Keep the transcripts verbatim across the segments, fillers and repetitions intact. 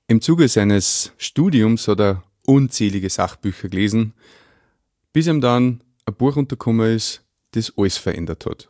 Im Zuge seines Studiums hat er unzählige Sachbücher gelesen, bis ihm dann ein Buch untergekommen ist, das alles verändert hat.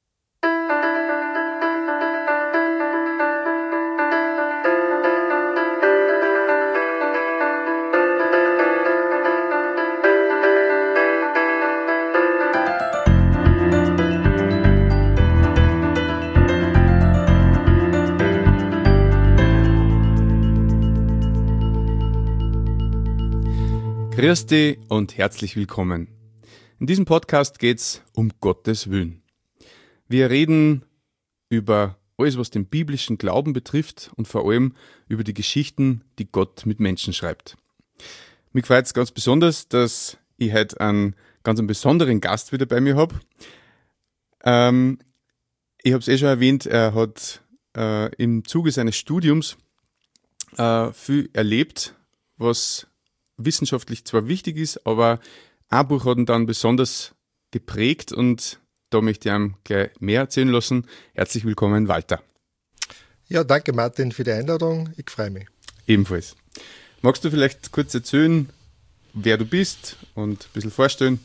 Grüß dich und herzlich willkommen. In diesem Podcast geht's um Gottes Willen. Wir reden über alles, was den biblischen Glauben betrifft und vor allem über die Geschichten, die Gott mit Menschen schreibt. Mich freut es ganz besonders, dass ich heute einen ganz einen besonderen Gast wieder bei mir habe. Ähm, ich habe es eh schon erwähnt, er hat äh, im Zuge seines Studiums äh, viel erlebt, was wissenschaftlich zwar wichtig ist, aber ein Buch hat ihn dann besonders geprägt und da möchte ich ihm gleich mehr erzählen lassen. Herzlich willkommen, Walter. Ja, danke Martin für die Einladung, ich freue mich. Ebenfalls. Magst du vielleicht kurz erzählen, wer du bist und ein bisschen vorstellen?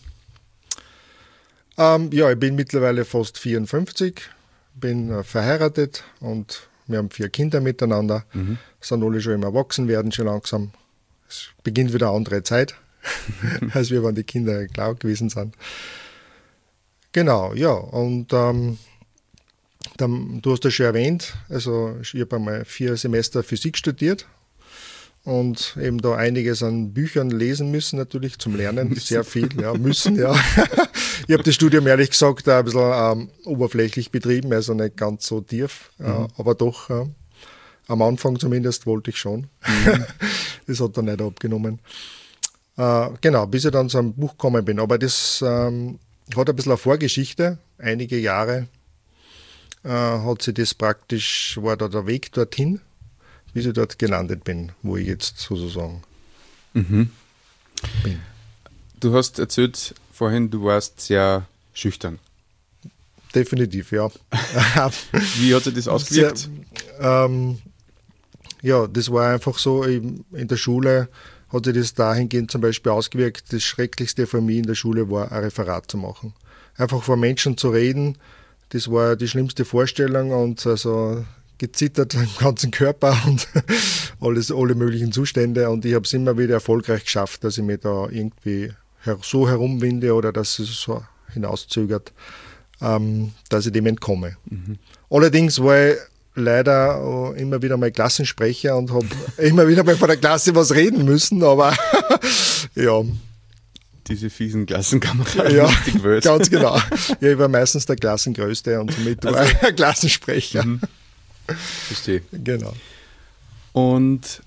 Ähm, ja, ich bin mittlerweile fast vierundfünfzig, bin äh, verheiratet und wir haben vier Kinder miteinander, mhm. sind alle schon im Erwachsenwerden schon langsam. Es beginnt wieder eine andere Zeit, als wir, wenn die Kinder klar gewesen sind. Genau, ja, und ähm, dann, du hast das schon erwähnt, also ich habe einmal vier Semester Physik studiert und eben da einiges an Büchern lesen müssen, natürlich zum Lernen, sehr viel, ja, müssen, ja. Ich habe das Studium ehrlich gesagt ein bisschen ähm, oberflächlich betrieben, also nicht ganz so tief, mhm. ja, aber doch äh, am Anfang zumindest wollte ich schon. Mhm. Das hat dann nicht abgenommen. Äh, genau, bis ich dann zu einem Buch gekommen bin. Aber das ähm, hat ein bisschen eine Vorgeschichte. Einige Jahre äh, hat sich das praktisch, war da der Weg dorthin, bis ich dort gelandet bin, wo ich jetzt sozusagen mhm. bin. Du hast erzählt vorhin, du warst sehr schüchtern. Definitiv, ja. Wie hat sich das ausgewirkt? Sehr, ähm, Ja, das war einfach so, in der Schule hat sich das dahingehend zum Beispiel ausgewirkt, das Schrecklichste für mich in der Schule war, ein Referat zu machen. Einfach vor Menschen zu reden, das war die schlimmste Vorstellung und also gezittert im ganzen Körper und alles, alle möglichen Zustände und ich habe es immer wieder erfolgreich geschafft, dass ich mich da irgendwie so herumwinde oder dass es so hinauszögert, ähm, dass ich dem entkomme. Mhm. Allerdings war ich leider immer wieder mal Klassensprecher und habe immer wieder mal vor der Klasse was reden müssen, aber ja. Diese fiesen Klassenkameraden. Ja, ganz genau. Ja, ich war meistens der Klassengrößte und somit also, war ich ein Klassensprecher. Mhm. Verstehe. Genau. Und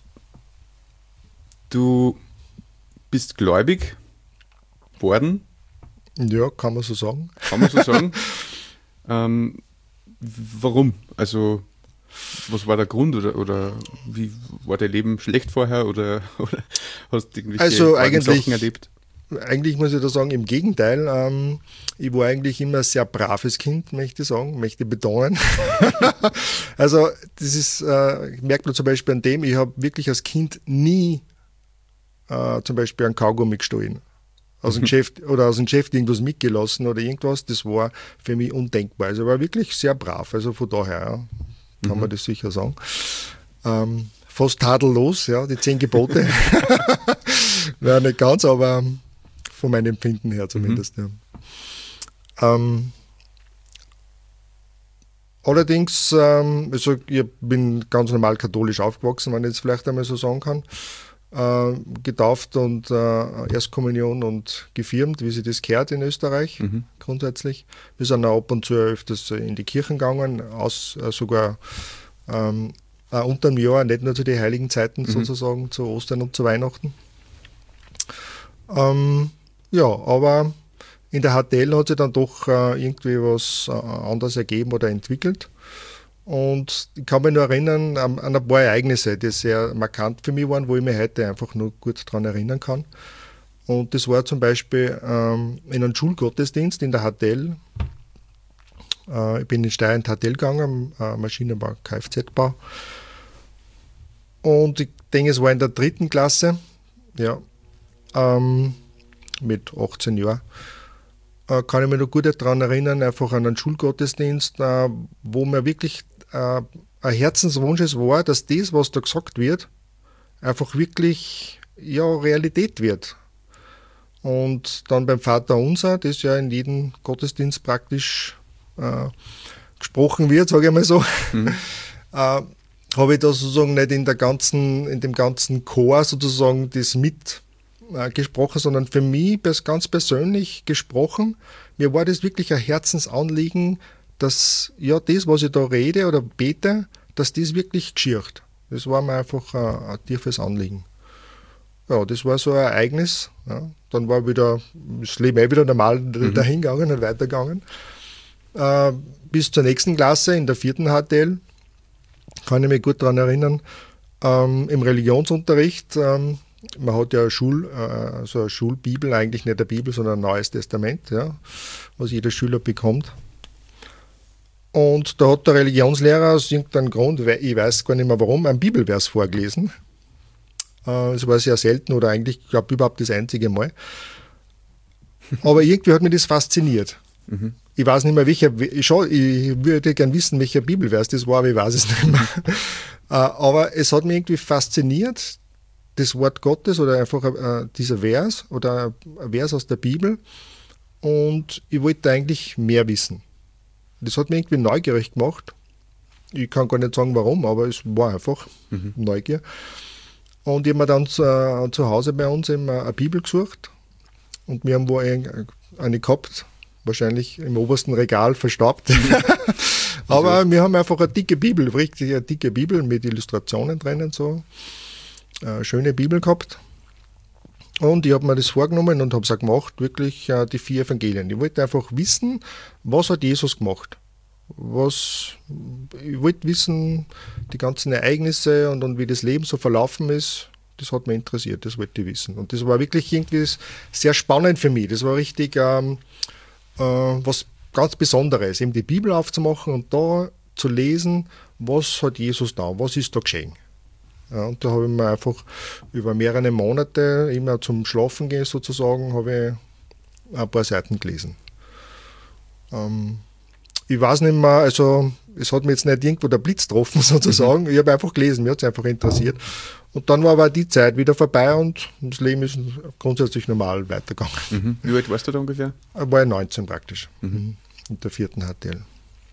du bist gläubig worden? Ja, kann man so sagen. Kann man so sagen. ähm, warum? Also was war der Grund oder, oder wie war dein Leben schlecht vorher oder, oder hast du irgendwelche also eigentlich, Sachen erlebt? Eigentlich muss ich da sagen, im Gegenteil. Ähm, ich war eigentlich immer ein sehr braves Kind, möchte ich sagen, möchte ich betonen. Also das ist, äh, merkt man zum Beispiel an dem, ich habe wirklich als Kind nie äh, zum Beispiel einen Kaugummi gestohlen. Aus dem Geschäft oder aus dem Geschäft irgendwas mitgelassen oder irgendwas, das war für mich undenkbar. Also ich war wirklich sehr brav, also von daher, ja. Kann man das sicher sagen. Ähm, fast tadellos, ja, die zehn Gebote. Ja, nicht ganz, aber von meinem Empfinden her zumindest. Mhm. Ja. Ähm, allerdings, ähm, also ich bin ganz normal katholisch aufgewachsen, wenn ich jetzt vielleicht einmal so sagen kann. Äh, getauft und äh, Erstkommunion und gefirmt, wie sich das gehört in Österreich, mhm. grundsätzlich. Wir sind auch ab und zu öfters in die Kirchen gegangen, aus, äh, sogar ähm, auch unter dem Jahr, nicht nur zu den heiligen Zeiten mhm. sozusagen, zu Ostern und zu Weihnachten. Ähm, ja, aber in der H T L hat sich dann doch äh, irgendwie was äh, anderes ergeben oder entwickelt. Und ich kann mich nur erinnern an, an ein paar Ereignisse, die sehr markant für mich waren, wo ich mich heute einfach nur gut daran erinnern kann. Und das war zum Beispiel ähm, in einem Schulgottesdienst in der H T L. Äh, ich bin in Steyr in die H T L gegangen, äh, Maschinenbau, Kfz-Bau. Und ich denke, es war in der dritten Klasse, ja, ähm, mit achtzehn Jahren, äh, kann ich mich noch gut daran erinnern, einfach an einen Schulgottesdienst, äh, wo mir wirklich äh, ein Herzenswunsch es war, dass das, was da gesagt wird, einfach wirklich ja, Realität wird. Und dann beim Vater Unser, das ja in jedem Gottesdienst praktisch äh, gesprochen wird, sage ich mal so, mhm. äh, habe ich da sozusagen nicht in der ganzen, in dem ganzen Chor sozusagen das mit äh, gesprochen, sondern für mich ganz persönlich gesprochen. Mir war das wirklich ein Herzensanliegen, dass ja das, was ich da rede oder bete, dass das wirklich geschieht. Das war mir einfach ein, ein tiefes Anliegen. Ja, das war so ein Ereignis. Ja. Dann war wieder das Leben eh wieder normal mhm. dahingegangen und weitergegangen. Äh, bis zur nächsten Klasse, in der vierten H T L, kann ich mich gut daran erinnern, ähm, im Religionsunterricht, ähm, man hat ja eine, Schul, äh, also eine Schulbibel, eigentlich nicht eine Bibel, sondern ein Neues Testament, ja, was jeder Schüler bekommt. Und da hat der Religionslehrer aus irgendeinem Grund, ich weiß gar nicht mehr warum, einen Bibelvers vorgelesen. Es war sehr selten oder eigentlich, ich glaube, überhaupt das einzige Mal. Aber irgendwie hat mich das fasziniert. Mhm. Ich weiß nicht mehr, welcher, ich, schau, ich würde gerne wissen, welcher Bibelvers das war, aber ich weiß es nicht mehr. Aber es hat mich irgendwie fasziniert, das Wort Gottes oder einfach äh, dieser Vers oder ein Vers aus der Bibel. Und ich wollte eigentlich mehr wissen. Das hat mich irgendwie neugierig gemacht. Ich kann gar nicht sagen, warum, aber es war einfach mhm. Neugier. Und ich habe mir dann zu, äh, zu Hause bei uns eben eine Bibel gesucht und wir haben wo eine, eine gehabt, wahrscheinlich im obersten Regal verstaubt. Aber also. Wir haben einfach eine dicke Bibel, richtig eine dicke Bibel mit Illustrationen drinnen, so eine schöne Bibel gehabt. Und ich habe mir das vorgenommen und habe es auch gemacht, wirklich äh, die vier Evangelien. Ich wollte einfach wissen, was hat Jesus gemacht? Was, ich wollte wissen, die ganzen Ereignisse und, und wie das Leben so verlaufen ist, das hat mich interessiert, das wollte ich wissen. Und das war wirklich irgendwie sehr spannend für mich. Das war richtig ähm, äh, was ganz Besonderes, eben die Bibel aufzumachen und da zu lesen, was hat Jesus da, was ist da geschehen. Ja, und da habe ich mir einfach über mehrere Monate, immer zum Schlafen gehen sozusagen, habe ich ein paar Seiten gelesen. Ähm, Ich weiß nicht mehr, also es hat mir jetzt nicht irgendwo der Blitz getroffen sozusagen, ich habe einfach gelesen, mir hat es einfach interessiert. Und dann war aber die Zeit wieder vorbei und das Leben ist grundsätzlich normal weitergegangen. Mhm. Wie alt warst du da ungefähr? War ich neunzehn praktisch, mhm. in der vierten H T L.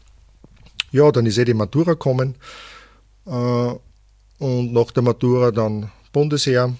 Ja, dann ist eh die Matura gekommen äh, und nach der Matura dann Bundesheer.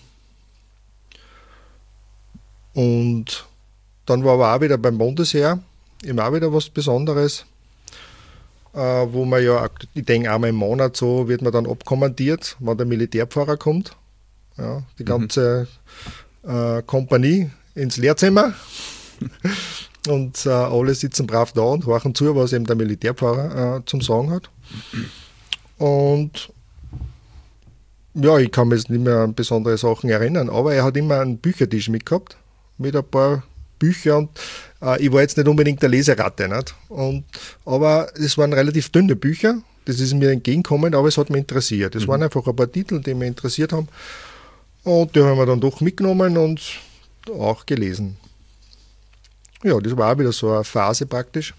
Und dann war aber auch wieder beim Bundesheer immer auch wieder was Besonderes. Uh, wo man ja, ich denke einmal im Monat so, wird man dann abkommandiert, wenn der Militärpfarrer kommt. Ja, die ganze mhm. uh, Kompanie ins Lehrzimmer und uh, alle sitzen brav da und horchen zu, was eben der Militärpfarrer uh, zum Sagen hat. Und ja, ich kann mich jetzt nicht mehr an besondere Sachen erinnern, aber er hat immer einen Büchertisch mitgehabt, mit ein paar Bücher und äh, ich war jetzt nicht unbedingt der Leseratte, nicht? Und, aber es waren relativ dünne Bücher, das ist mir entgegengekommen, aber es hat mich interessiert. Es mhm. waren einfach ein paar Titel, die mich interessiert haben und die haben wir dann doch mitgenommen und auch gelesen. Ja, das war auch wieder so eine Phase praktisch.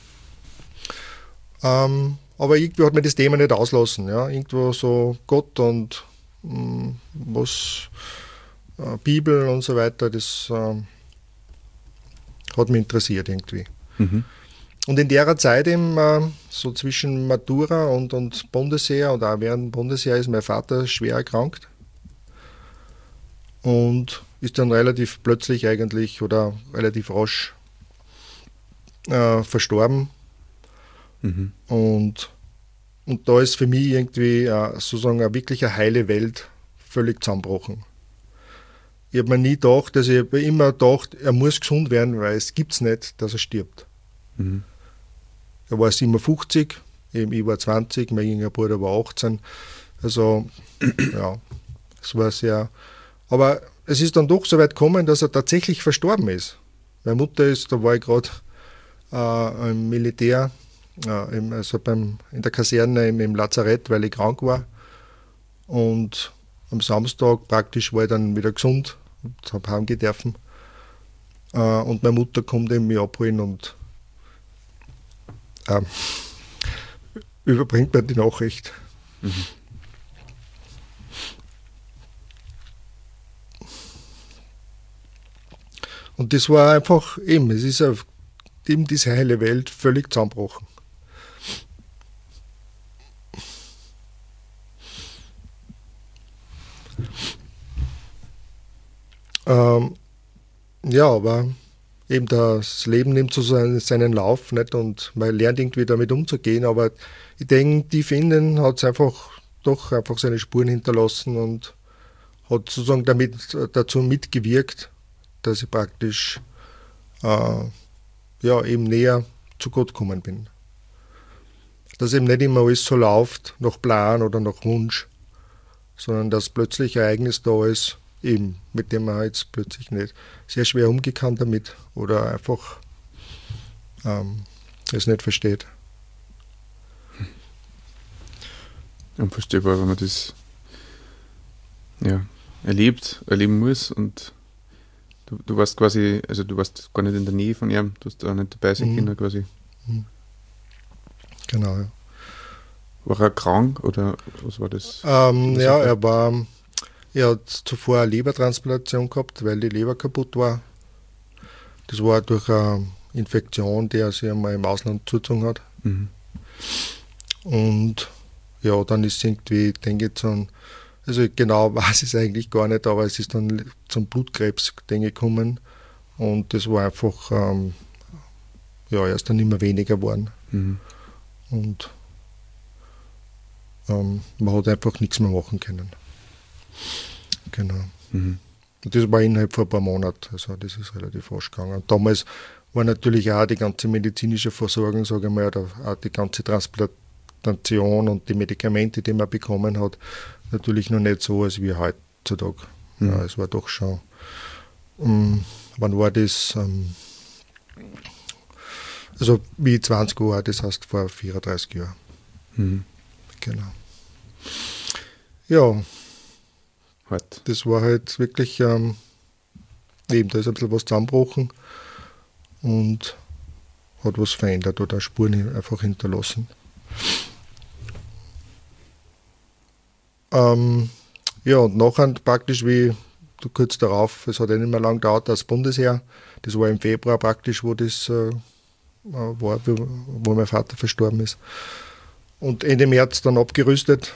Ähm, aber irgendwie hat mir das Thema nicht auslassen. Ja? Irgendwo so Gott und mh, was äh, Bibel und so weiter, das äh, hat mich interessiert irgendwie. Mhm. Und in der Zeit eben, so zwischen Matura und, und Bundesheer und auch während dem Bundesheer ist mein Vater schwer erkrankt und ist dann relativ plötzlich eigentlich oder relativ rasch äh, verstorben. Mhm. Und, und da ist für mich irgendwie äh, sozusagen eine wirklich eine heile Welt völlig zusammengebrochen. Ich habe mir nie gedacht, dass ich immer gedacht, er muss gesund werden, weil es gibt es nicht, dass er stirbt. Mhm. Er war siebenundfünfzig, eben ich war zwanzig, mein jüngerer Bruder war achtzehn. Also, ja, es war sehr. Aber es ist dann doch so weit gekommen, dass er tatsächlich verstorben ist. Meine Mutter ist, da war ich gerade äh, im Militär, äh, im, also beim, in der Kaserne im, im Lazarett, weil ich krank war. Und am Samstag praktisch war ich dann wieder gesund und habe heimgehen dürfen. Äh, und meine Mutter kommt eben mich abholen und äh, überbringt mir die Nachricht. Mhm. Und das war einfach eben, es ist auf, eben diese heile Welt völlig zusammengebrochen. Ähm, ja, aber eben das Leben nimmt so seinen, seinen Lauf, nicht? Und man lernt irgendwie damit umzugehen, aber ich denke, tief innen hat es einfach doch einfach seine Spuren hinterlassen und hat sozusagen damit dazu mitgewirkt, dass ich praktisch äh, ja, eben näher zu Gott gekommen bin. Dass eben nicht immer alles so läuft, nach Plan oder nach Wunsch, sondern dass plötzlich ein Ereignis da ist, eben, mit dem man jetzt plötzlich nicht sehr schwer umgehen kann damit oder einfach ähm, es nicht versteht. Unvorstellbar, wenn man das ja, erlebt, erleben muss und du, du warst quasi, also du warst gar nicht in der Nähe von ihm, du hast da nicht dabei sein können quasi. Genau, ja. War er krank oder was war das? Ähm, was ja, er war Er hat zuvor eine Lebertransplantation gehabt, weil die Leber kaputt war. Das war durch eine Infektion, die er sich einmal im Ausland zugezogen hat. Mhm. Und ja, dann ist es irgendwie, denke ich, so also genau weiß ich es eigentlich gar nicht, aber es ist dann zum Blutkrebs gekommen. Und das war einfach, ähm, ja, er ist dann immer weniger geworden. Mhm. Und ähm, man hat einfach nichts mehr machen können. Genau. Mhm. Und das war innerhalb von ein paar Monaten, also das ist relativ rasch gegangen. Und damals war natürlich auch die ganze medizinische Versorgung, sage ich mal, oder auch die ganze Transplantation und die Medikamente, die man bekommen hat, natürlich noch nicht so, als wie heutzutage. Mhm. Ja, es war doch schon, um, wann war das? Um, also wie zwanzig Jahre, das heißt vor vierunddreißig Jahren. Mhm. Genau. Ja. Halt. Das war halt wirklich, ähm, eben, da ist ein bisschen was zusammengebrochen und hat was verändert oder Spuren einfach hinterlassen. Ähm, ja, und nachher praktisch wie kurz darauf, es hat ja nicht mehr lange gedauert, das Bundesheer, das war im Februar praktisch, wo das äh, war, wo mein Vater verstorben ist. Und Ende März dann abgerüstet.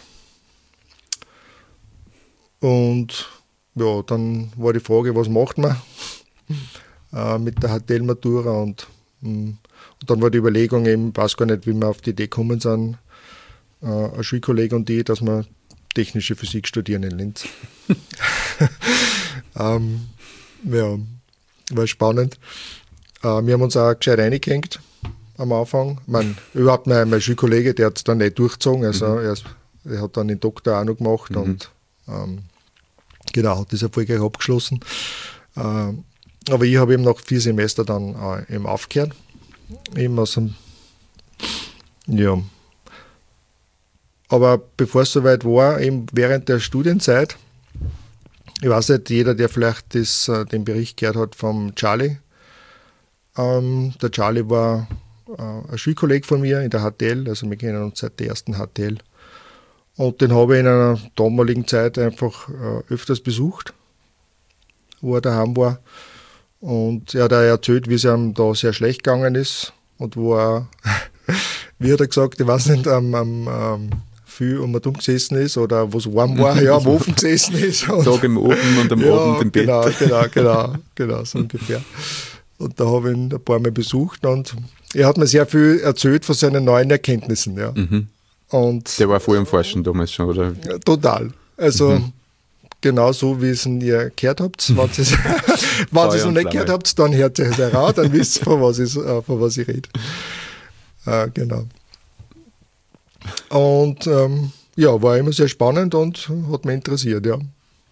Und ja, dann war die Frage, was macht man äh, mit der H T L-Matura und, und dann war die Überlegung eben, ich weiß gar nicht, wie wir auf die Idee gekommen sind, äh, ein Schulkollege und ich, dass wir technische Physik studieren in Linz. ähm, ja, war spannend. Äh, wir haben uns auch gescheit reingehängt am Anfang. Ich meine, überhaupt mein, mein Schulkollege, der hat es dann nicht durchgezogen, also mhm. er, er hat dann den Doktor auch noch gemacht mhm. und ähm, genau, hat das erfolgreich abgeschlossen. Äh, aber ich habe eben nach vier Semestern dann äh, eben aufgehört. Eben aus dem, ja. Aber bevor es soweit war, eben während der Studienzeit, ich weiß nicht, jeder, der vielleicht das, äh, den Bericht gehört hat vom Charlie. Ähm, der Charlie war äh, ein Schulkollege von mir in der H T L, also wir kennen uns seit der ersten H T L. Und den habe ich in einer damaligen Zeit einfach äh, öfters besucht, wo er daheim war. Und er hat auch erzählt, wie es ihm da sehr schlecht gegangen ist. Und wo er, wie hat er gesagt, ich weiß nicht, am, am, am viel um und um gesessen ist oder wo es warm war, ja, am Ofen gesessen ist. Und Tag im Ofen und am ja, Abend im Bett. Genau, genau, genau, genau, so ungefähr. Und da habe ich ihn ein paar Mal besucht und er hat mir sehr viel erzählt von seinen neuen Erkenntnissen. Ja. Mhm. Und der war voll im Forschen damals schon, oder? Total. Also mhm. genau so, wie es ihr gehört habt. Wenn ihr es noch nicht gehört habt, dann hört ihr es heraus, dann wisst ihr, von was ich, von was ich rede. Äh, genau. Und ähm, ja, war immer sehr spannend und hat mich interessiert, ja.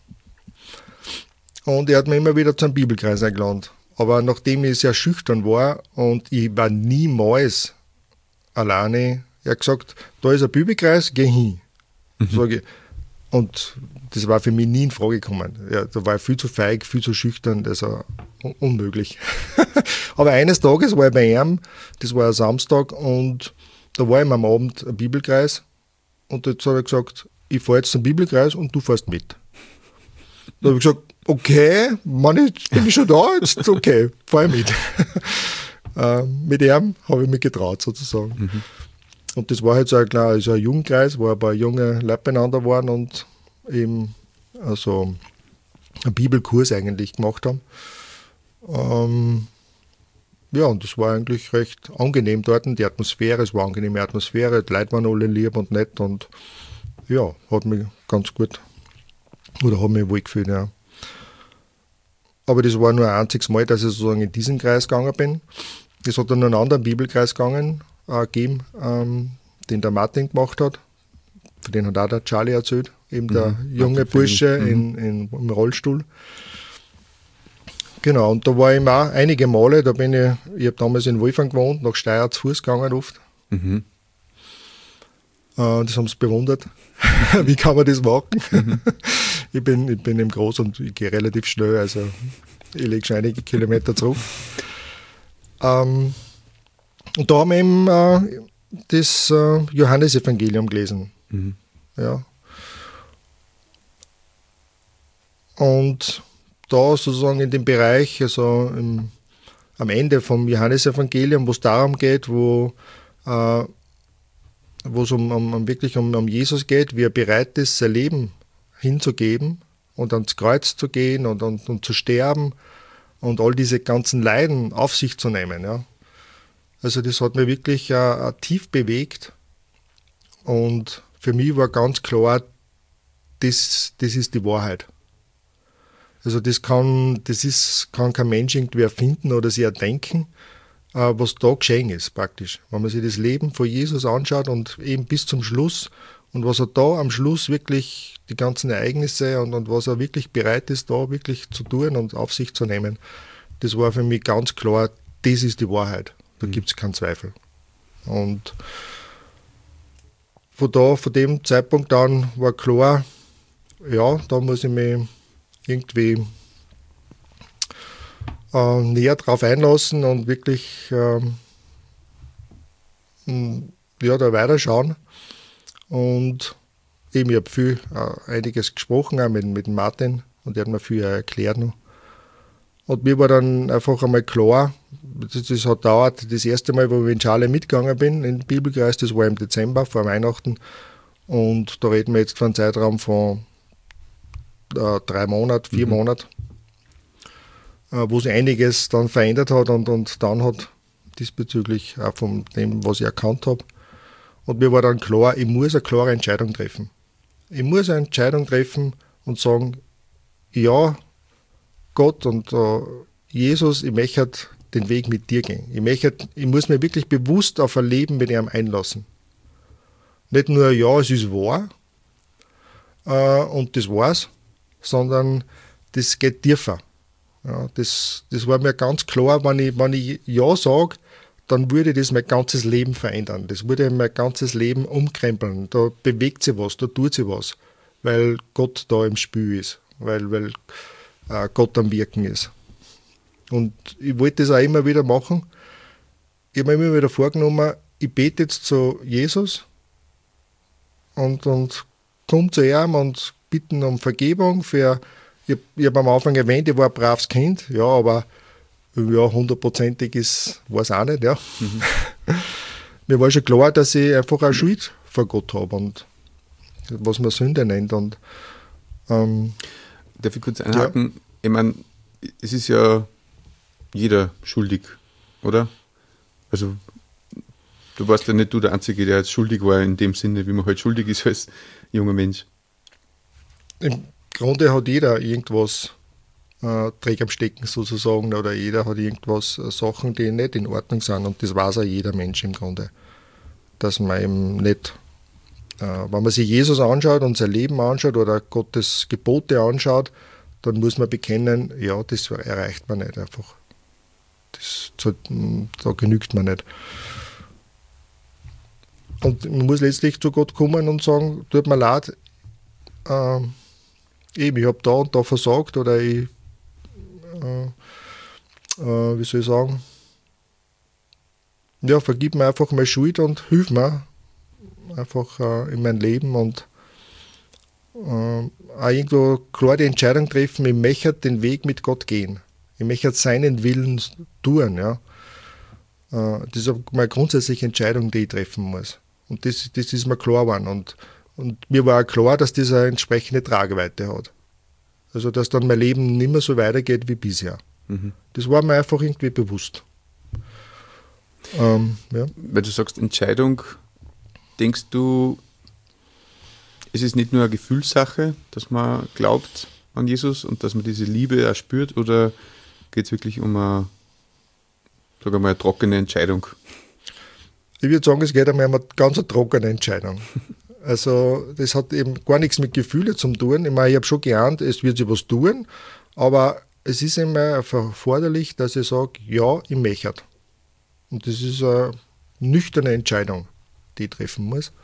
Und er hat mich immer wieder zu einem Bibelkreis eingeladen. Aber nachdem ich sehr schüchtern war und ich war niemals alleine, er hat gesagt, da ist ein Bibelkreis, geh hin. Mhm. Sag ich, Und das war für mich nie in Frage gekommen. Ja, da war ich viel zu feig, viel zu schüchtern, das war un- unmöglich. Aber eines Tages war ich bei ihm, das war ein Samstag, und da war ich am Abend ein Bibelkreis, und jetzt hat er gesagt, ich fahre jetzt zum Bibelkreis und du fährst mit. Da habe ich gesagt, okay, Mann, jetzt bin ich schon da, jetzt okay, fahr ich mit. äh, mit ihm habe ich mich getraut, sozusagen. Mhm. Und das war halt so ein, klar, also ein Jugendkreis, wo ein paar junge Leute beieinander waren und eben also einen Bibelkurs eigentlich gemacht haben. Ähm, ja, und das war eigentlich recht angenehm dort, die Atmosphäre, es war eine angenehme Atmosphäre, die Leute waren alle lieb und nett, und ja, hat mich ganz gut, oder hat mich wohl gefühlt, ja. Aber das war nur ein einziges Mal, dass ich sozusagen in diesen Kreis gegangen bin. Es hat dann noch einen anderen Bibelkreis gegangen, äh, gegeben, ähm, den der Martin gemacht hat. Von den hat auch der Charlie erzählt, eben der mhm. junge Martin Bursche mhm. in, in, im Rollstuhl. Genau, und da war ich auch einige Male, da bin ich, ich habe damals in Wolfang gewohnt, nach Steyr zu Fuß gegangen oft. Mhm. Äh, das haben sie bewundert. Wie kann man das machen? Mhm. Ich bin, ich bin eben groß und ich gehe relativ schnell, also ich lege schon einige Kilometer zurück. Ähm, und da haben wir eben äh, das äh, Johannesevangelium gelesen. Mhm. Ja. Und da sozusagen in dem Bereich, also im, am Ende vom Johannesevangelium, wo es darum geht, wo äh, wo es um, um, um wirklich um, um Jesus geht, wie er bereit ist, sein Leben hinzugeben und ans Kreuz zu gehen und, und, und zu sterben und all diese ganzen Leiden auf sich zu nehmen. Ja. Also das hat mich wirklich äh, tief bewegt, und für mich war ganz klar, das, das ist die Wahrheit. Also das kann, das ist, kann kein Mensch irgendwie erfinden oder sich erdenken, äh, was da geschehen ist praktisch. Wenn man sich das Leben von Jesus anschaut und eben bis zum Schluss, und was er da am Schluss wirklich, die ganzen Ereignisse und, und was er wirklich bereit ist, da wirklich zu tun und auf sich zu nehmen, das war für mich ganz klar, das ist die Wahrheit. Da mhm. gibt es keinen Zweifel. Und von da, von dem Zeitpunkt an war klar, ja, da muss ich mich irgendwie äh, näher drauf einlassen und wirklich ähm, ja, da weiterschauen. Und eben, ich habe viel, äh, einiges gesprochen, auch mit, mit Martin, und er hat mir viel erklärt noch. Und mir war dann einfach einmal klar, das, das hat dauert, das erste Mal, wo ich in Charlie mitgegangen bin, in den Bibelkreis, das war im Dezember, vor Weihnachten. Und da reden wir jetzt von einem Zeitraum von äh, drei Monaten, vier mhm. Monaten, äh, wo sich einiges dann verändert hat und, und dann hat diesbezüglich auch von dem, was ich erkannt habe. Und mir war dann klar, ich muss eine klare Entscheidung treffen. Ich muss eine Entscheidung treffen und sagen, ja, Gott und äh, Jesus, ich möchte den Weg mit dir gehen. Ich, möchte, ich muss mir wirklich bewusst auf ein Leben mit ihm einlassen. Nicht nur, ja, es ist wahr äh, und das war's, sondern das geht tiefer. Ja, das, das war mir ganz klar, wenn ich, wenn ich Ja sage, dann würde das mein ganzes Leben verändern. Das würde mein ganzes Leben umkrempeln. Da bewegt sich was, da tut sich was, weil Gott da im Spiel ist, weil, weil äh, Gott am Wirken ist. Und ich wollte das auch immer wieder machen. Ich habe mir immer wieder vorgenommen, ich bete jetzt zu Jesus und, und komme zu ihm und bitte um Vergebung für, ich, ich habe am Anfang erwähnt, ich war ein braves Kind, ja, aber ja, hundertprozentig ist, war es auch nicht, ja. Mhm. Mir war schon klar, dass ich einfach eine Schuld vor Gott habe und was man Sünde nennt. Und, ähm, Darf ich kurz einhaken? Ja. Ich meine, es ist ja jeder schuldig, oder? Also, du warst ja nicht du der Einzige, der jetzt schuldig war, in dem Sinne, wie man halt schuldig ist als junger Mensch. Im Grunde hat jeder irgendwas äh, Dreck am Stecken sozusagen, oder jeder hat irgendwas, äh, Sachen, die nicht in Ordnung sind, und das weiß auch jeder Mensch im Grunde. Dass man eben nicht, äh, wenn man sich Jesus anschaut und sein Leben anschaut oder Gottes Gebote anschaut, dann muss man bekennen, ja, das erreicht man nicht einfach. Das, da genügt man nicht. Und man muss letztlich zu Gott kommen und sagen, tut mir leid, ähm, eben, ich habe da und da versagt oder ich, äh, äh, wie soll ich sagen, ja, vergib mir einfach meine Schuld und hilf mir einfach äh, in mein Leben und äh, auch irgendwo klar die Entscheidung treffen, ich möchte den Weg mit Gott gehen. Ich möchte seinen Willen tun. Ja. Äh, das ist meine grundsätzliche Entscheidung, die ich treffen muss. Und das, das ist mir klar geworden. Und, und mir war auch klar, dass das eine entsprechende Tragweite hat. Also, dass dann mein Leben nicht mehr so weitergeht wie bisher. Mhm. Das war mir einfach irgendwie bewusst. Ähm, ja. Weil du sagst Entscheidung, denkst du, es ist nicht nur eine Gefühlssache, dass man glaubt an Jesus und dass man diese Liebe auch spürt, oder geht es wirklich um eine, sag mal, eine trockene Entscheidung? Ich würde sagen, es geht um eine ganz eine trockene Entscheidung. Also das hat eben gar nichts mit Gefühlen zu tun. Ich meine, ich habe schon geahnt, es wird sich was tun, aber es ist immer erforderlich, dass ich sage, ja, ich möchte. Und das ist eine nüchterne Entscheidung, die ich treffen muss.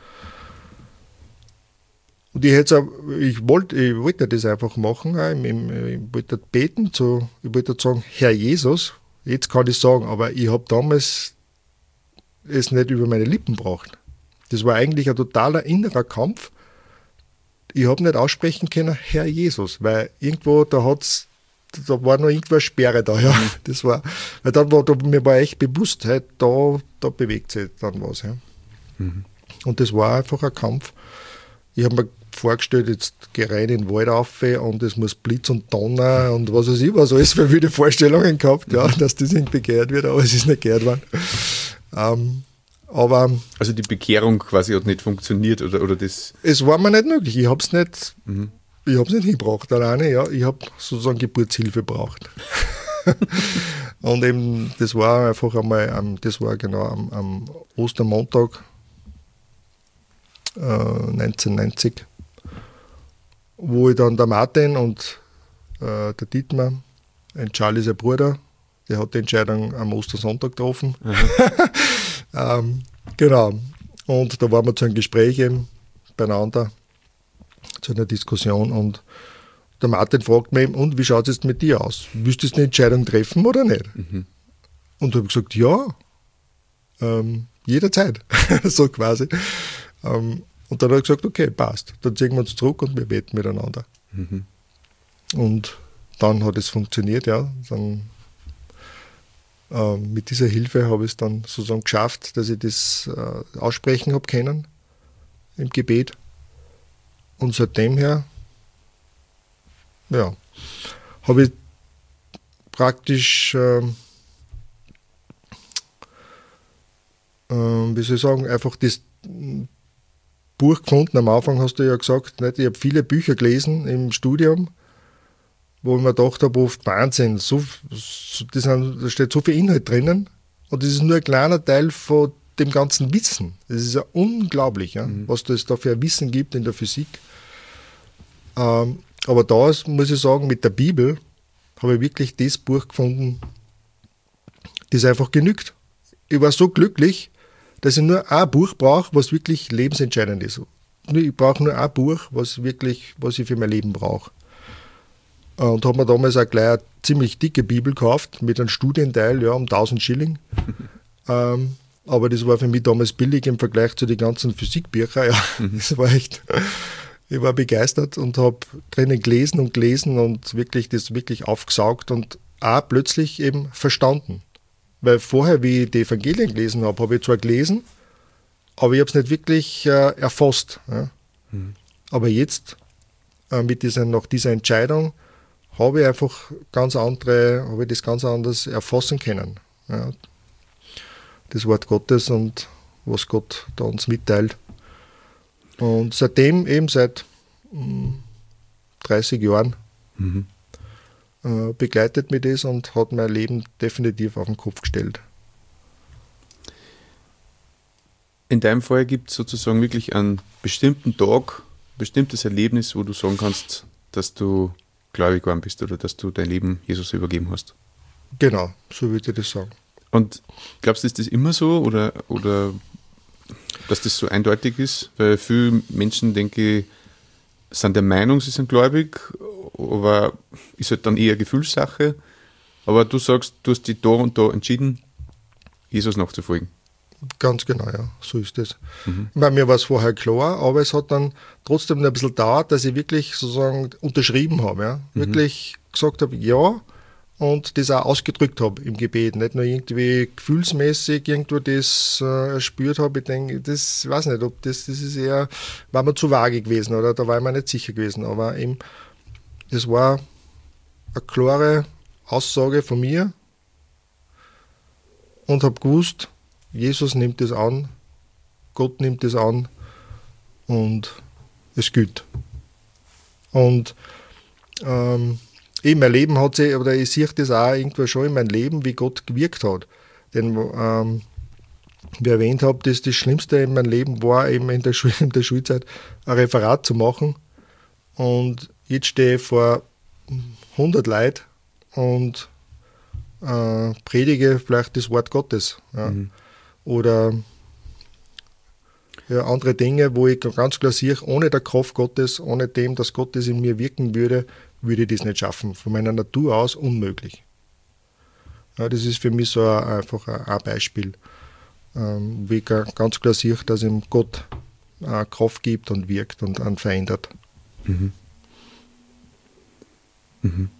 Und ich, hätte auch, ich, wollte, ich wollte das einfach machen. Ich, ich wollte beten, zu, ich wollte sagen, Herr Jesus, jetzt kann ich sagen, aber ich habe damals es nicht über meine Lippen gebracht. Das war eigentlich ein totaler innerer Kampf. Ich habe nicht aussprechen können, Herr Jesus, weil irgendwo, da hat's, da war noch irgendwo eine Sperre da. Ja. Mhm. Das war, weil dann war da, mir war echt bewusst, hey, da, da bewegt sich dann was. Ja. Mhm. Und das war einfach ein Kampf. Ich habe mir vorgestellt, jetzt gehe ich rein in den Wald rauf und es muss Blitz und Donner und was weiß ich, was alles für wilde Vorstellungen gehabt, ja, dass das irgendwie gehört wird, aber es ist nicht gehört worden. Ähm, aber also die Bekehrung quasi hat nicht funktioniert oder, oder das? Es war mir nicht möglich. Ich habe es nicht, mhm. ich habe es nicht hingebracht alleine. Ja, ich habe sozusagen Geburtshilfe gebraucht. Und eben, das war einfach einmal, das war genau am, am Ostermontag äh, neunzehnhundertneunzig, wo ich dann der Martin und äh, der Dietmar, ein Charlie, sein Bruder, der hat die Entscheidung am Ostersonntag getroffen. ähm, genau. Und da waren wir zu einem Gespräch eben beieinander, zu einer Diskussion. Und der Martin fragt mich, und wie schaut es jetzt mit dir aus? Willst du jetzt eine Entscheidung treffen oder nicht? Mhm. Und da habe ich gesagt, ja, ähm, jederzeit, so quasi. Ähm, und dann hat er gesagt, okay, passt. Dann ziehen wir uns zurück und wir beten miteinander. Mhm. Und dann hat es funktioniert, ja. Dann äh, mit dieser Hilfe habe ich es dann sozusagen geschafft, dass ich das äh, aussprechen habe können im Gebet. Und seitdem her, ja, habe ich praktisch, äh, äh, wie soll ich sagen, einfach das Buch gefunden. Am Anfang hast du ja gesagt, nicht? Ich habe viele Bücher gelesen im Studium, wo ich mir gedacht habe, oft Wahnsinn, so, so, das sind, da steht so viel Inhalt drinnen und das ist nur ein kleiner Teil von dem ganzen Wissen. Das ist ja unglaublich, ja, mhm. was es da für ein Wissen gibt in der Physik. Ähm, aber da ist, muss ich sagen, mit der Bibel habe ich wirklich das Buch gefunden, das einfach genügt. Ich war so glücklich, dass ich nur ein Buch brauche, was wirklich lebensentscheidend ist. Ich brauche nur ein Buch, was wirklich, was ich für mein Leben brauche. Und habe mir damals auch gleich eine ziemlich dicke Bibel gekauft, mit einem Studienteil, ja, um tausend Schilling. ähm, aber das war für mich damals billig im Vergleich zu den ganzen Physikbüchern. Ja, mhm. Das war echt, ich war begeistert und habe drinnen gelesen und gelesen und wirklich das wirklich aufgesaugt und auch plötzlich eben verstanden. Weil vorher, wie ich die Evangelien gelesen habe, habe ich zwar gelesen, aber ich habe es nicht wirklich äh, erfasst. Ja. Mhm. Aber jetzt, äh, mit dieser, nach dieser Entscheidung, habe ich einfach ganz andere, habe ich das ganz anders erfassen können. Ja. Das Wort Gottes und was Gott da uns mitteilt. Und seitdem, eben seit mh, dreißig Jahren, mhm. äh, begleitet mich das und hat mein Leben definitiv auf den Kopf gestellt. In deinem Fall gibt es sozusagen wirklich einen bestimmten Tag, ein bestimmtes Erlebnis, wo du sagen kannst, dass du gläubig geworden bist oder dass du dein Leben Jesus übergeben hast. Genau, so würde ich das sagen. Und glaubst du, ist das immer so oder, oder dass das so eindeutig ist? Weil viele Menschen, denke ich, sind der Meinung, sie sind gläubig, aber ist halt dann eher Gefühlssache. Aber du sagst, du hast dich da und da entschieden, Jesus nachzufolgen. Ganz genau, ja, so ist es. Mhm. Ich meine, mir war es vorher klar, aber es hat dann trotzdem ein bisschen gedauert, dass ich wirklich sozusagen unterschrieben habe, ja. Mhm. Wirklich gesagt habe, ja, und das auch ausgedrückt habe im Gebet. Nicht nur irgendwie gefühlsmäßig irgendwo das äh, erspürt habe. Ich denke, das, ich weiß nicht, ob das, das ist eher, war mir zu vage gewesen oder da war ich mir nicht sicher gewesen. Aber eben, das war eine klare Aussage von mir und habe gewusst, Jesus nimmt es an, Gott nimmt es an und es gilt. Und ähm, eben mein Leben hat sich, oder ich sehe das auch irgendwo schon in meinem Leben, wie Gott gewirkt hat. Denn ähm, wie ich erwähnt habe, das, das Schlimmste in meinem Leben war eben in der, Schul in der Schulzeit ein Referat zu machen. Und jetzt stehe ich vor hundert Leuten und äh, predige vielleicht das Wort Gottes. Ja. Mhm. Oder ja, andere Dinge, wo ich ganz klar sehe, ohne der Kraft Gottes, ohne dem, dass Gottes in mir wirken würde, würde ich das nicht schaffen. Von meiner Natur aus unmöglich. Ja, das ist für mich so ein, einfach ein, ein Beispiel, ähm, wie ich ganz klar sehe, dass ihm Gott äh, Kraft gibt und wirkt und einen verändert. Mhm. Mhm.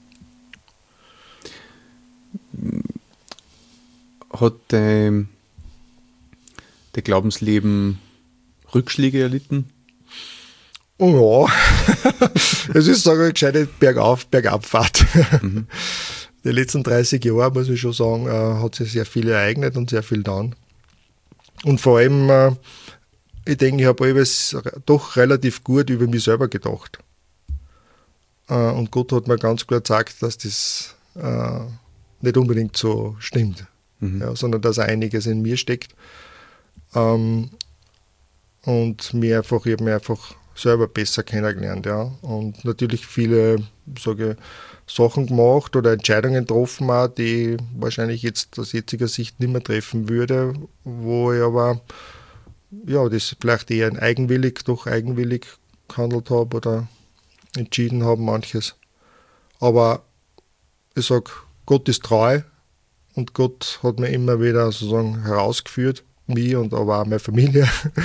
Hat dein der Glaubensleben Rückschläge erlitten? Oh ja, es ist, sage ich, gescheite Bergauf, Bergabfahrt. Mhm. Die letzten dreißig Jahre, muss ich schon sagen, äh, hat sich sehr viel ereignet und sehr viel getan. Und vor allem, äh, ich denke, ich habe alles doch relativ gut über mich selber gedacht. Äh, und Gott hat mir ganz klar gesagt, dass das äh, nicht unbedingt so stimmt, mhm. ja, sondern dass einiges in mir steckt. Ähm, und mir einfach, ich habe mich einfach selber besser kennengelernt, ja. Und natürlich viele, sage ich, Sachen gemacht oder Entscheidungen getroffen, auch, die ich wahrscheinlich jetzt aus jetziger Sicht nicht mehr treffen würde, wo ich aber ja, das vielleicht eher eigenwillig, doch eigenwillig gehandelt habe oder entschieden habe, manches. Aber ich sage, Gott ist treu und Gott hat mir immer wieder sozusagen herausgeführt, mich und aber auch meine Familie,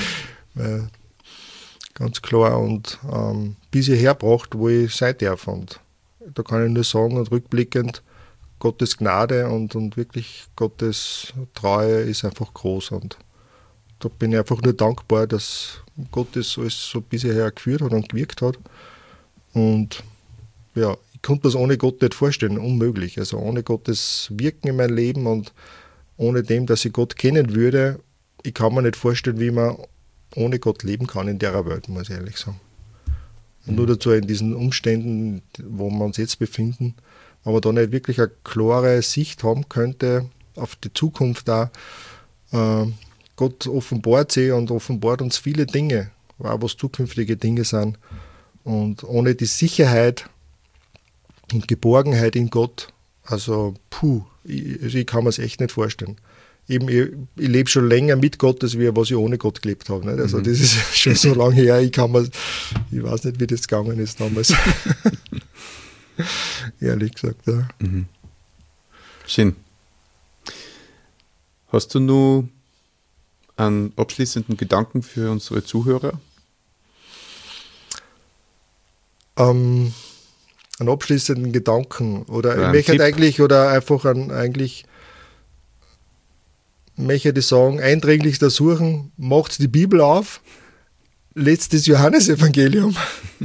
ganz klar, und ähm, bis ich hergebracht, wo ich sein darf. Und da kann ich nur sagen, und rückblickend, Gottes Gnade und, und wirklich Gottes Treue ist einfach groß. Und da bin ich einfach nur dankbar, dass Gott das alles so bisher geführt hat und gewirkt hat. Und ja, ich konnte das ohne Gott nicht vorstellen, unmöglich. Also ohne Gottes Wirken in meinem Leben und ohne dem, dass ich Gott kennen würde, ich kann mir nicht vorstellen, wie man ohne Gott leben kann in der Welt, muss ich ehrlich sagen. Und mhm. nur dazu in diesen Umständen, wo wir uns jetzt befinden, wenn man da nicht wirklich eine klare Sicht haben könnte auf die Zukunft da. Äh, Gott offenbart sie und offenbart uns viele Dinge, auch was zukünftige Dinge sind. Und ohne die Sicherheit und Geborgenheit in Gott, also puh, ich, ich kann mir es echt nicht vorstellen. Eben, ich, ich lebe schon länger mit Gott, als wir, was ich ohne Gott gelebt habe. Nicht? Also mhm. das ist schon so lange her, ich kann mir, ich weiß nicht, wie das gegangen ist damals. Ehrlich gesagt, ja. Mhm. Schön. Hast du nur einen abschließenden Gedanken für unsere Zuhörer? Ähm, einen abschließenden Gedanken oder, oder ich möchte eigentlich oder einfach an, eigentlich möchte ich sagen, eindringlichst ersuchen, macht die Bibel auf, lest das Johannesevangelium.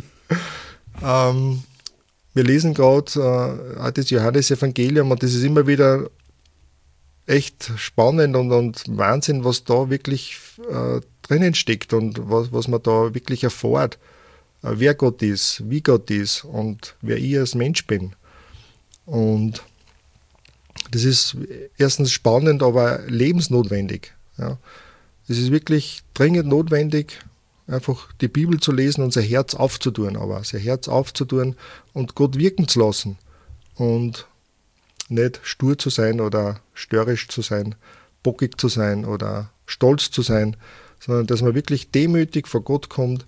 ähm, wir lesen gerade äh, das Johannesevangelium und das ist immer wieder echt spannend und, und Wahnsinn, was da wirklich äh, drinnen steckt und was, was man da wirklich erfährt, äh, wer Gott ist, wie Gott ist und wer ich als Mensch bin. Und das ist erstens spannend, aber lebensnotwendig. Ja. Es ist wirklich dringend notwendig, einfach die Bibel zu lesen und sein Herz aufzutun, aber sein Herz aufzutun und Gott wirken zu lassen und nicht stur zu sein oder störrisch zu sein, bockig zu sein oder stolz zu sein, sondern dass man wirklich demütig vor Gott kommt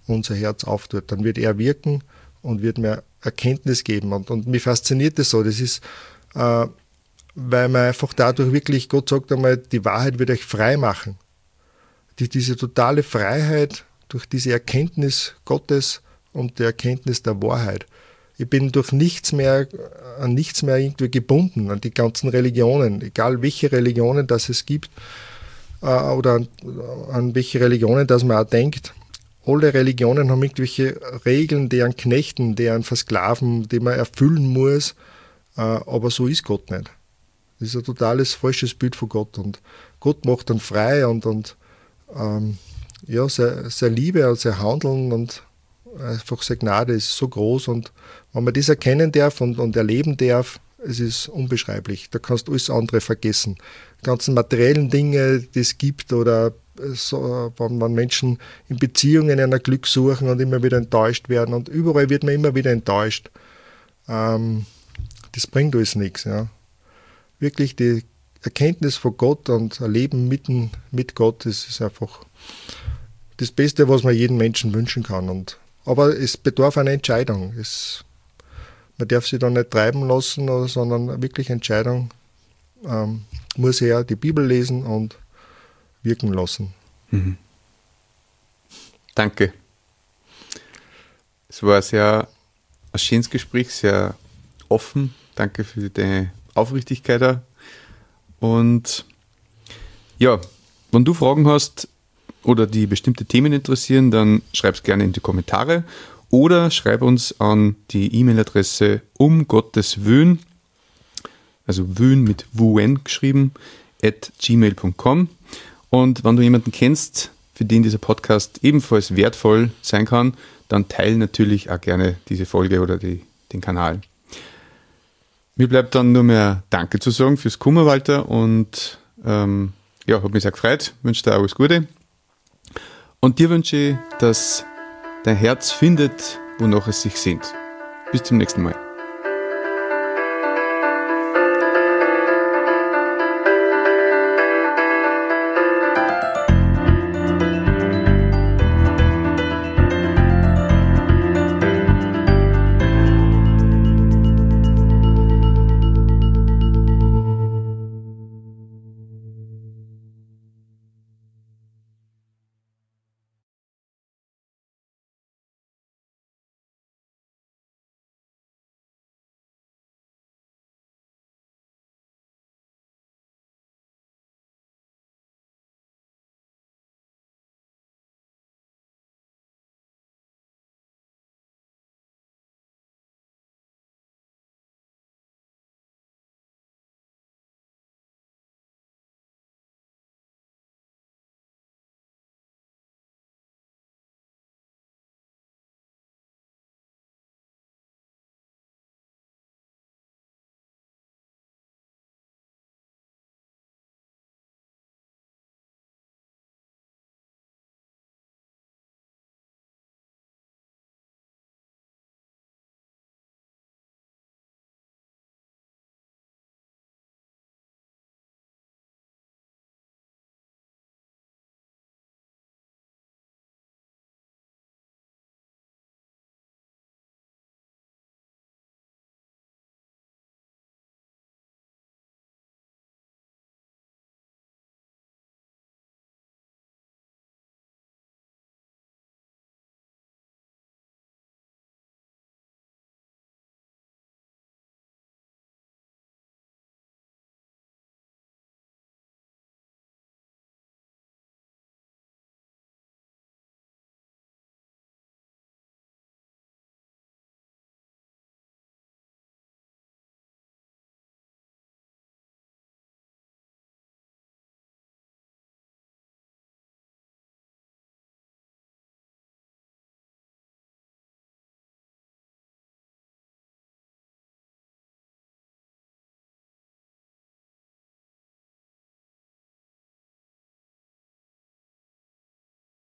unser Herz auftut, dann wird er wirken und wird mir Erkenntnis geben. Und, und mich fasziniert das so. Das ist, äh, weil man einfach dadurch wirklich, Gott sagt einmal, die Wahrheit wird euch frei machen. Die, diese totale Freiheit durch diese Erkenntnis Gottes und die Erkenntnis der Wahrheit. Ich bin durch nichts mehr, an nichts mehr irgendwie gebunden, an die ganzen Religionen, egal welche Religionen das es gibt, äh, oder an, an welche Religionen das man auch denkt. Alle Religionen haben irgendwelche Regeln, deren Knechten, deren Versklaven, die man erfüllen muss, äh, aber so ist Gott nicht. Das ist ein totales falsches Bild von Gott, und Gott macht dann frei, und, und ähm, ja, seine, seine Liebe und sein Handeln und einfach seine Gnade ist so groß, und wenn man das erkennen darf und, und erleben darf, es ist unbeschreiblich. Da kannst du alles andere vergessen. Die ganzen materiellen Dinge, die es gibt, oder so, wenn, wenn Menschen in Beziehungen einer Glück suchen und immer wieder enttäuscht werden, und überall wird man immer wieder enttäuscht. Ähm, das bringt alles nichts. Ja. Wirklich die Erkenntnis von Gott und ein Leben mitten mit Gott, das ist einfach das Beste, was man jedem Menschen wünschen kann. Und, aber es bedarf einer Entscheidung. Es, man darf sich da nicht treiben lassen, oder, sondern wirklich Entscheidung. Ähm, muss er die Bibel lesen und wirken lassen. Mhm. Danke. Es war sehr ein schönes Gespräch, sehr offen. Danke für deine Aufrichtigkeit da. Und ja, wenn du Fragen hast oder die bestimmte Themen interessieren, dann schreib es gerne in die Kommentare oder schreib uns an die E-Mail-Adresse um Gottes Wün, also Wün mit W N geschrieben, at gmail punkt com. Und wenn du jemanden kennst, für den dieser Podcast ebenfalls wertvoll sein kann, dann teile natürlich auch gerne diese Folge oder die, den Kanal. Mir bleibt dann nur mehr Danke zu sagen fürs Kommen, Walter, und ähm, ja, hat mich sehr gefreut, wünsche dir alles Gute. Und dir wünsche ich, dass dein Herz findet, wonach es sich sehnt. Bis zum nächsten Mal.